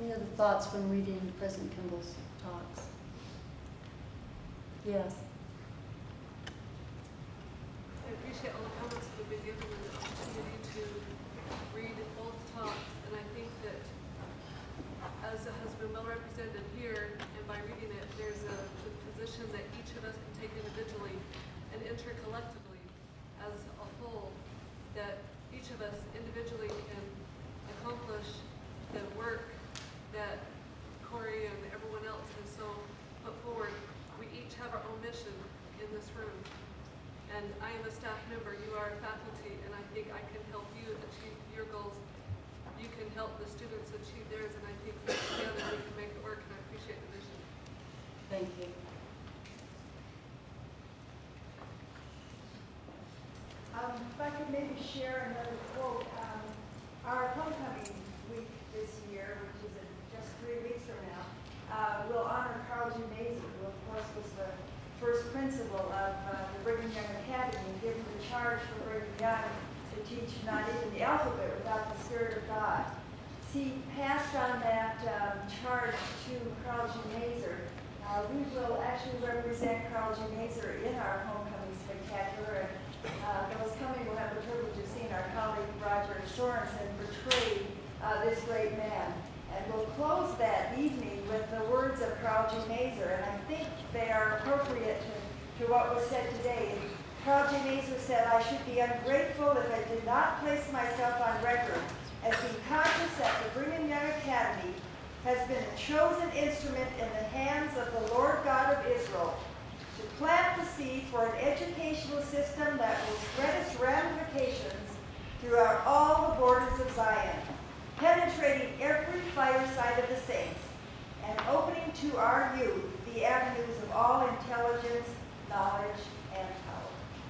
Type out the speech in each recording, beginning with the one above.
Any other thoughts from reading President Kimball's talks? Yes. I appreciate all the comments that have been given and the opportunity to read both talks. And I think that as it has been well represented here, and by reading it, there's a position that each of us can take individually and intercollectively as a whole, that each of us individually can accomplish the work that Corey and everyone else has so put forward. We each have our own mission in this room. And I am a staff member, you are a faculty, and I think I can help you achieve your goals. You can help the students achieve theirs, and I think together we can make it work, and I appreciate the vision. Thank you. If I could maybe share another quote. Our homecoming week this year, which is in just 3 weeks from now, will honor Carl G. Mazur, who of course was the first principal of the Brigham Young Academy, and given the charge for Brigham Young to teach not even the alphabet without the Spirit of God. He passed on that charge to Carl G. Mazur. We will actually represent Carl G. Mazur in our homecoming spectacular, and those coming will have the privilege of seeing our colleague Roger Sorensen portray this great man. And we'll close that evening with the words of Carl G. Mazur, and I think they are appropriate to what was said today. Carl G. Mazur said, "I should be ungrateful if I did not place myself on record as being conscious that the Brigham Young Academy has been a chosen instrument in the hands of the Lord God of Israel to plant the seed for an educational system that will spread its ramifications throughout all the borders of Zion, penetrating every fireside of the saints, and opening to our youth the avenues of all intelligence, knowledge, and power."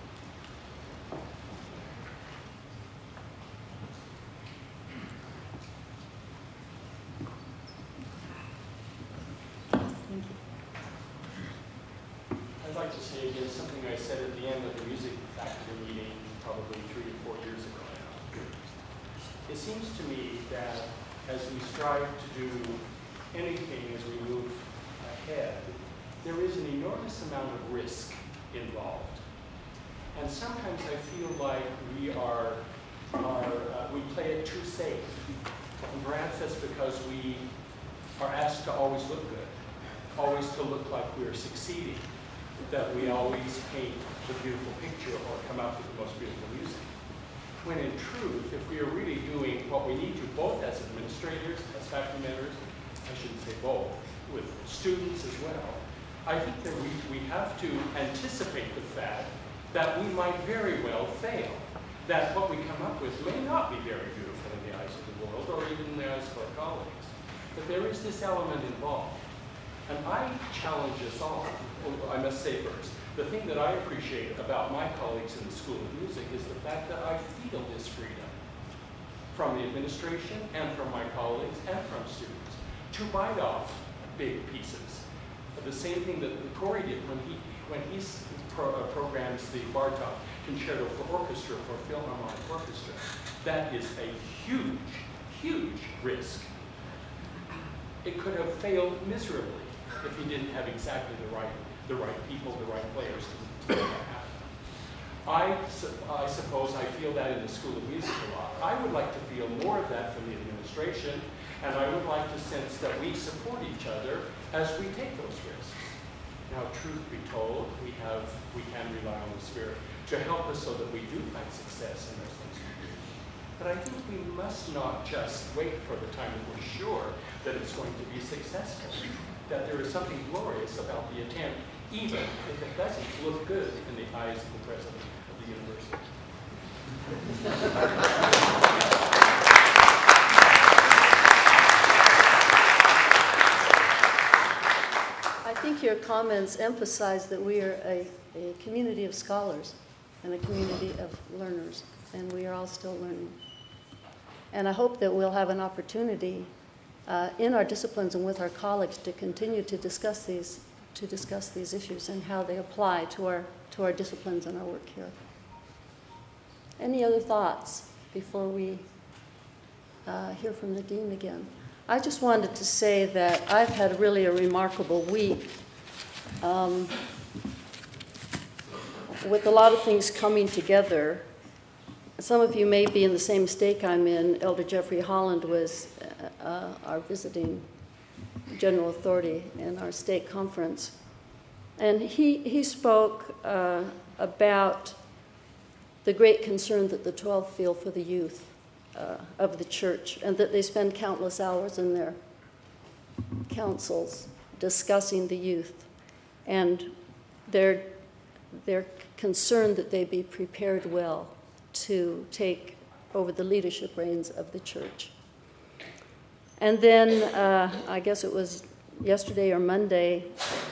Thank you. I'd like to say again something I said at the end of the music faculty meeting probably 3 to 4 years ago now. It seems to me that as we strive to do anything as we move ahead, there is an enormous amount of risk involved. And sometimes I feel like we play it too safe. And perhaps that's because we are asked to always look good, always to look like we're succeeding, that we always paint the beautiful picture or come up with the most beautiful music. When in truth, if we are really doing what we need to, both as administrators, as faculty members, I shouldn't say both, with students as well, I think that we have to anticipate the fact that we might very well fail, that what we come up with may not be very beautiful in the eyes of the world or even in the eyes of our colleagues. But there is this element involved. And I challenge us all, I must say first, the thing that I appreciate about my colleagues in the School of Music is the fact that I feel this freedom from the administration and from my colleagues and from students to bite off big pieces. The same thing that Corey did when he programs the Bartok Concerto for Orchestra for Philharmonic Orchestra. That is a huge, huge risk. It could have failed miserably if he didn't have exactly the right people, the right players to make that happen. I suppose I feel that in the School of Music a lot. I would like to feel more of that from the administration, and I would like to sense that we support each other as we take those risks. Now, truth be told, we can rely on the Spirit to help us so that we do find success in those things we do. But I think we must not just wait for the time that we're sure that it's going to be successful, that there is something glorious about the attempt, even if it doesn't look good in the eyes of the president of the university. I think your comments emphasize that we are a community of scholars and a community of learners, and we are all still learning. And I hope that we'll have an opportunity in our disciplines and with our colleagues to continue to discuss these issues and how they apply to our disciplines and our work here. Any other thoughts before we hear from the dean again? I just wanted to say that I've had really a remarkable week with a lot of things coming together. Some of you may be in the same stake I'm in. Elder Jeffrey Holland was our visiting general authority in our stake conference. And he spoke about the great concern that the 12 feel for the youth of the church, and that they spend countless hours in their councils discussing the youth. And they're concerned that they be prepared well to take over the leadership reins of the church. And then, I guess it was yesterday or Monday,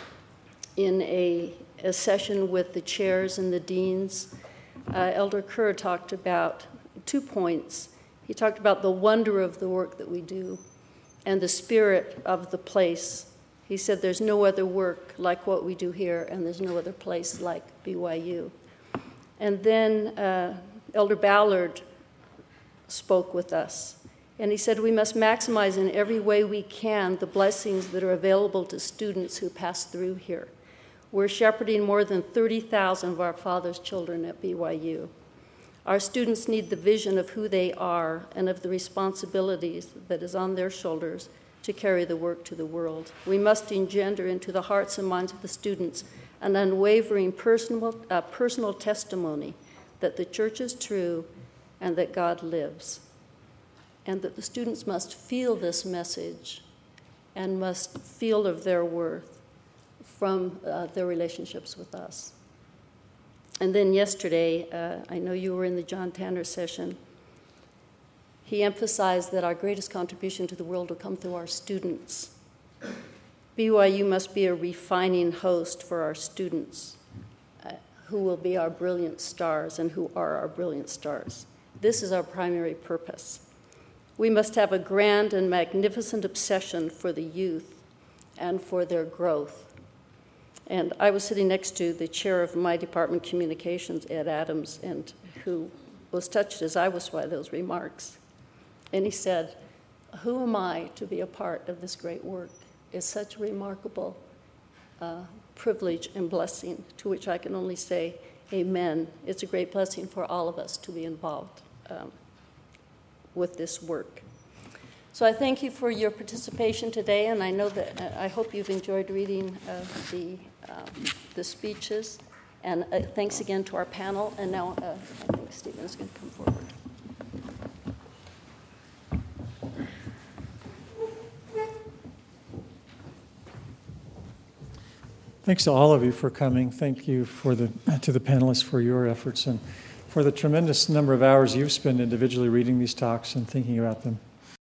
in a session with the chairs and the deans, Elder Kerr talked about 2 points. He talked about the wonder of the work that we do and the spirit of the place. He said there's no other work like what we do here, and there's no other place like BYU. And then Elder Ballard spoke with us, and he said we must maximize in every way we can the blessings that are available to students who pass through here. We're shepherding more than 30,000 of our Father's children at BYU. Our students need the vision of who they are and of the responsibilities that is on their shoulders to carry the work to the world. We must engender into the hearts and minds of the students an unwavering personal testimony that the church is true and that God lives, and that the students must feel this message and must feel of their worth from their relationships with us. And then yesterday, I know you were in the John Tanner session, he emphasized that our greatest contribution to the world will come through our students. BYU must be a refining host for our students, who will be our brilliant stars and who are our brilliant stars. This is our primary purpose. We must have a grand and magnificent obsession for the youth and for their growth. And I was sitting next to the chair of my department, communications, Ed Adams, and who was touched as I was by those remarks. And he said, who am I to be a part of this great work? It's such a remarkable privilege and blessing, to which I can only say amen. It's a great blessing for all of us to be involved with this work. So I thank you for your participation today, and I know that I hope you've enjoyed reading the speeches. And thanks again to our panel. And now I think Stephen is going to come forward. Thanks to all of you for coming. Thank you to the panelists for your efforts and for the tremendous number of hours you've spent individually reading these talks and thinking about them.